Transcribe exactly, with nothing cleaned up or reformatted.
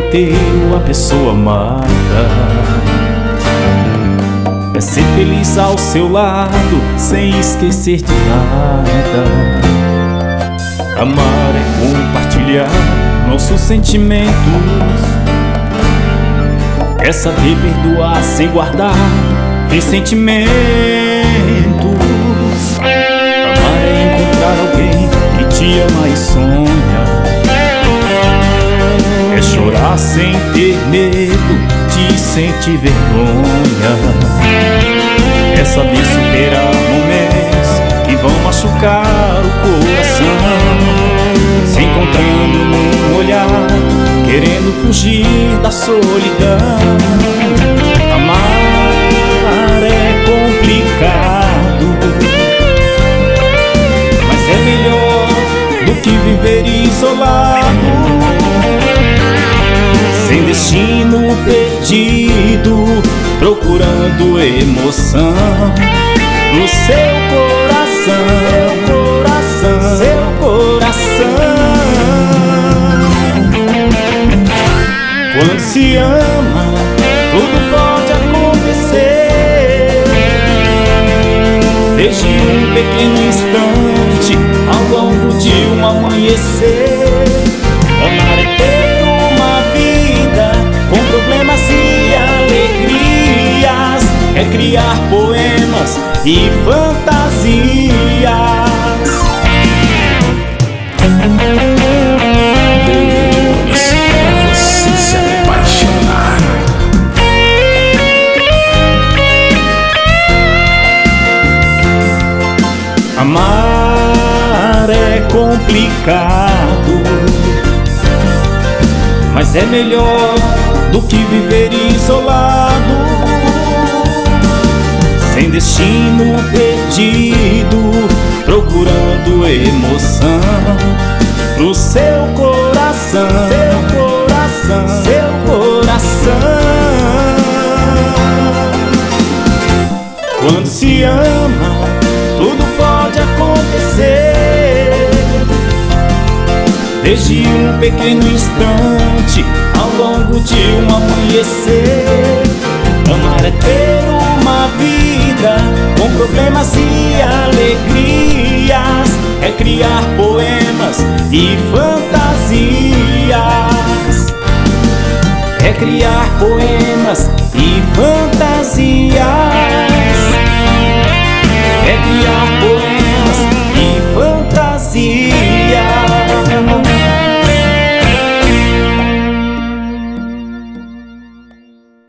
inteiro a pessoa amada. É ser feliz ao seu lado, sem esquecer de nada. Amar é compartilhar nossos sentimentos, é saber perdoar sem guardar ressentimentos. Amar é encontrar alguém que te ama e sonha, é chorar sem ter medo de sentir vergonha, é saber superar momentos que vão machucar o coração, se encontrando num olhar, querendo fugir da solidão. Amar é complicado, mas é melhor do que viver isolado, sem destino perdido, procurando emoção no seu coração, coração, seu coração. Quando se ama, tudo pode acontecer, desde um pequeno instante ao longo de um amanhecer. Amar é ter uma vida com problemas e alegrias, é criar poemas e fantasias. Pra você se apaixonar. Amar é complicado, mas é melhor do que viver isolado, sem destino perdido, procurando emoção pro seu coração, seu coração, seu coração. Quando se ama, tudo pode acontecer, desde um pequeno instante ao longo de um amanhecer. Amar é ter uma vida com problemas e alegrias, é criar poemas e fantasias, é criar poemas e fantasias.